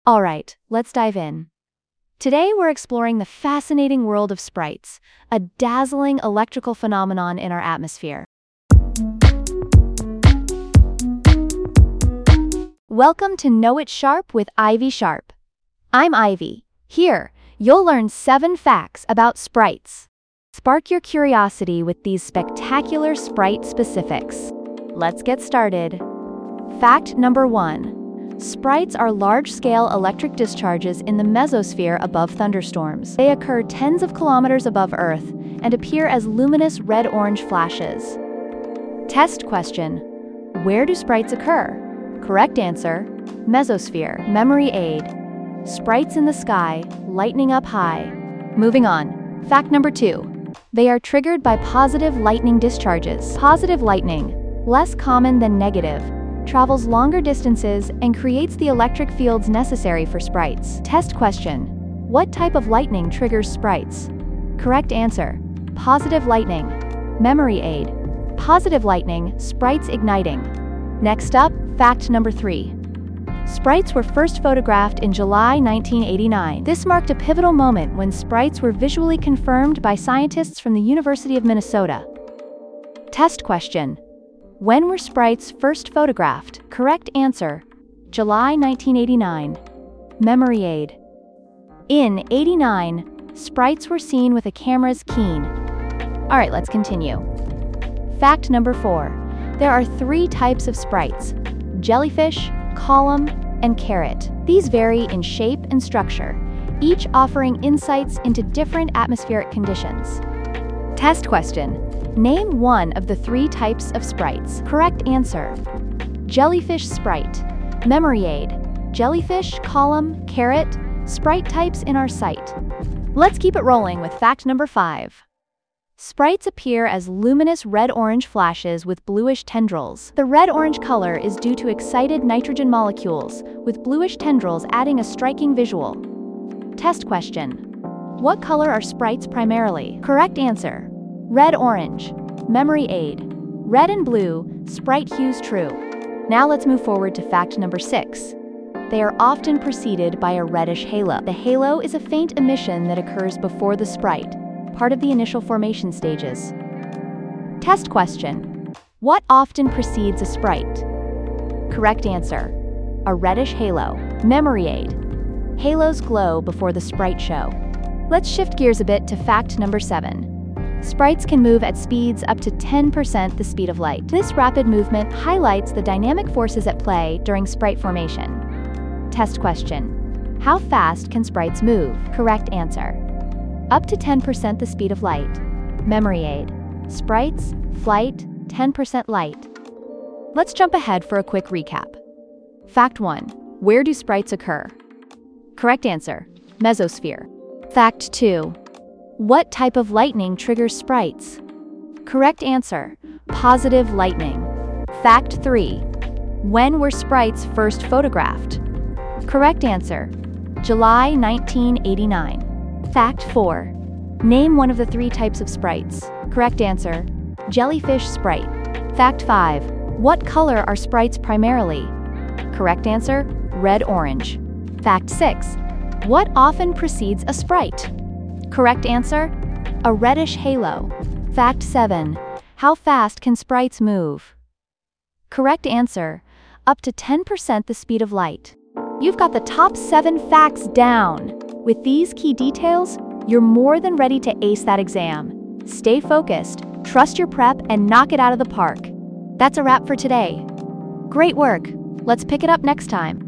Alright, let's dive in. Today we're exploring the fascinating world of sprites, a dazzling electrical phenomenon in our atmosphere. Welcome to Know It Sharp with Ivy Sharp. I'm Ivy. Here, you'll learn 7 facts about sprites. Spark your curiosity with these spectacular sprite specifics. Let's get started. Fact number 1. Sprites are large-scale electric discharges in the mesosphere above thunderstorms. They occur tens of kilometers above Earth and appear as luminous red-orange flashes. Test question. Where do sprites occur? Correct answer: mesosphere. Memory aid. Sprites in the sky, lightning up high. Moving on. Fact number 2. They are triggered by positive lightning discharges. Positive lightning, less common than negative, travels longer distances and creates the electric fields necessary for sprites. Test question. What type of lightning triggers sprites? Correct answer: positive lightning. Memory aid. Positive lightning, sprites igniting. Next up, fact number 3. Sprites were first photographed in July 1989. This marked a pivotal moment when sprites were visually confirmed by scientists from the University of Minnesota. Test question. When were sprites first photographed? Correct answer: July 1989. Memory aid. In '89, sprites were seen with a camera's keen. Alright, let's continue. Fact number 4. There are 3 types of sprites: jellyfish, column, and carrot. These vary in shape and structure, each offering insights into different atmospheric conditions. Test question. Name one of the 3 types of sprites. Correct answer: jellyfish sprite. Memory aid. Jellyfish, column, carrot, sprite types in our sight. Let's keep it rolling with fact number 5. Sprites appear as luminous red-orange flashes with bluish tendrils. The red-orange color is due to excited nitrogen molecules, with bluish tendrils adding a striking visual. Test question. What color are sprites primarily? Correct answer: red-orange. Memory aid. Red and blue, sprite hues true. Now let's move forward to fact number 6. They are often preceded by a reddish halo. The halo is a faint emission that occurs before the sprite, part of the initial formation stages. Test question. What often precedes a sprite? Correct answer: a reddish halo. Memory aid. Halos glow before the sprite show. Let's shift gears a bit to fact number 7. Sprites can move at speeds up to 10% the speed of light. This rapid movement highlights the dynamic forces at play during sprite formation. Test question. How fast can sprites move? Correct answer: up to 10% the speed of light. Memory aid. Sprites, flight, 10% light. Let's jump ahead for a quick recap. Fact 1. Where do sprites occur? Correct answer: mesosphere. Fact 2. What type of lightning triggers sprites? Correct answer: positive lightning. Fact 3. When were sprites first photographed? Correct answer: July 1989. Fact 4. Name one of the 3 types of sprites. Correct answer: jellyfish sprite. Fact 5. What color are sprites primarily? Correct answer: red-orange. Fact 6. What often precedes a sprite? Correct answer: a reddish halo. Fact 7. How fast can sprites move? Correct answer: up to 10% the speed of light. You've got the top 7 facts down. With these key details, you're more than ready to ace that exam. Stay focused, trust your prep, and knock it out of the park. That's a wrap for today. Great work. Let's pick it up next time.